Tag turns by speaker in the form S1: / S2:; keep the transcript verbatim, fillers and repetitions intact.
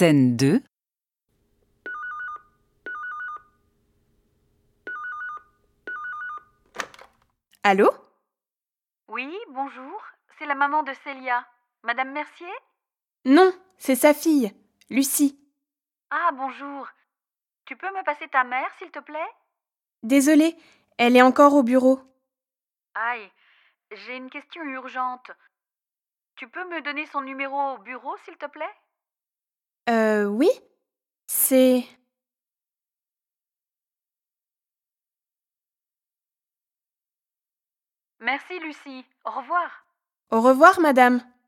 S1: Scène deux.
S2: Allô?
S3: Oui, bonjour, c'est la maman de Célia. Madame Mercier?
S2: Non, c'est sa fille, Lucie.
S3: Ah, bonjour. Tu peux me passer ta mère, s'il te plaît?
S2: Désolée, elle est encore au bureau.
S3: Aïe, j'ai une question urgente. Tu peux me donner son numéro au bureau, s'il te plaît?
S2: Euh, oui? C'est...
S3: Merci, Lucie. Au revoir.
S2: Au revoir, madame.